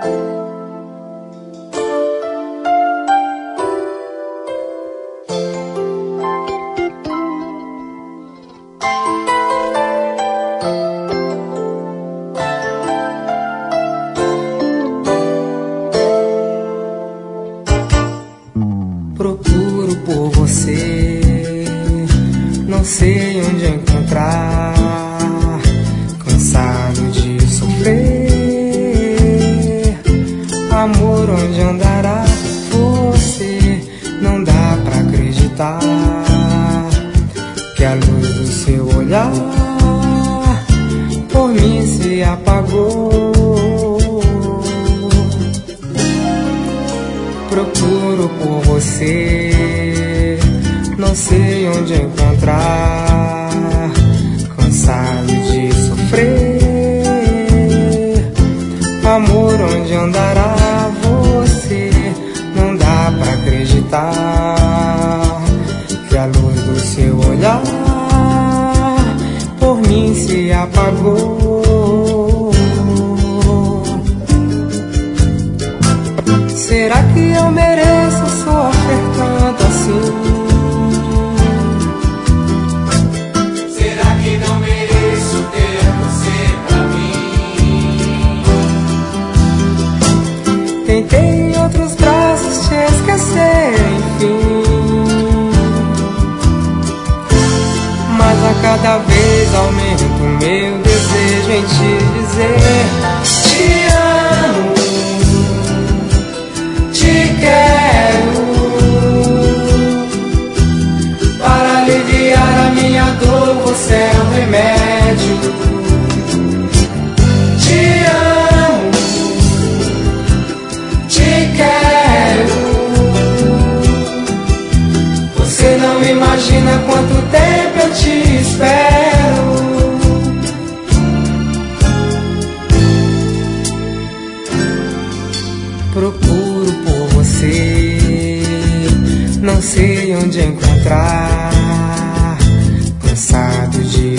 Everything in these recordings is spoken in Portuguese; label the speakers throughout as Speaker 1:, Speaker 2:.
Speaker 1: Procuro por você, não sei onde encontrar. Cansado de sofrer, amor, onde andará você? Não dá pra acreditar que a luz do seu olhar por mim se apagou. Procuro por você, não sei onde encontrar. Cansado de sofrer, amor, onde andará você? Não dá pra acreditar que a luz do seu olhar por mim se apagou. Será que eu mereço sofrer tanto assim?
Speaker 2: Será que não mereço ter você pra mim?
Speaker 1: Tentei em outros braços te esquecer, enfim, mas a cada vez aumenta o meu desejo em te dizer: te amo, te quero. Para aliviar a minha dor, você é um remédio. Te amo, te quero. Você não imagina quanto tempo eu te espero. Procuro por você, não sei onde encontrar. Cansado de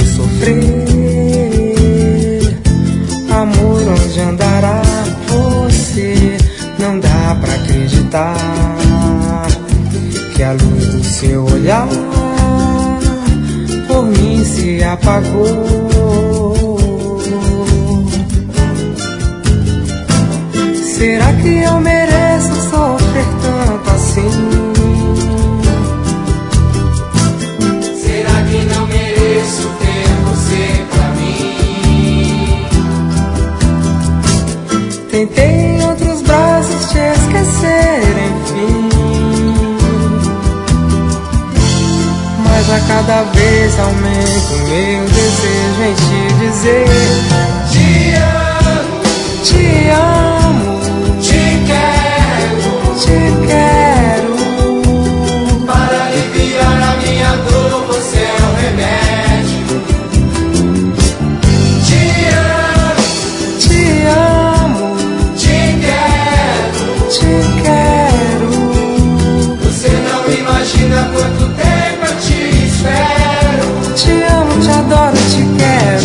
Speaker 1: sofrer, amor, onde andará você? Não dá pra acreditar que a luz do seu olhar por mim se apagou. Será que eu mereço sofrer tanto assim?
Speaker 2: Será que não mereço ter você pra mim?
Speaker 1: Tentei em outros braços te esquecer, enfim, mas a cada vez aumenta o meu desejo em te dizer:
Speaker 2: Te amo,
Speaker 1: te amo,
Speaker 2: te quero.
Speaker 1: te quero.
Speaker 2: Para aliviar a minha dor, você é um remédio. Te amo,
Speaker 1: Te amo,
Speaker 2: te quero.
Speaker 1: te quero.
Speaker 2: Você não imagina quanto tempo eu te espero.
Speaker 1: Te amo, te adoro, te quero.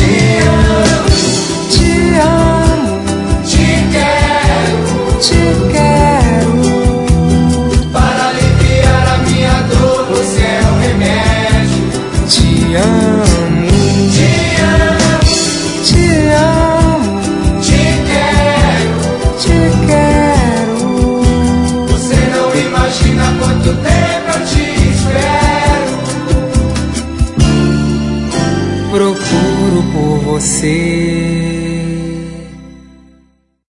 Speaker 2: Te amo,
Speaker 1: Te amo,
Speaker 2: te quero.
Speaker 1: te quero.
Speaker 2: Para aliviar a minha dor, você é um remédio.
Speaker 1: Te amo,
Speaker 2: Te amo,
Speaker 1: te amo,
Speaker 2: te quero.
Speaker 1: te quero.
Speaker 2: Você não imagina quanto tempo eu te espero.
Speaker 1: Procuro por você,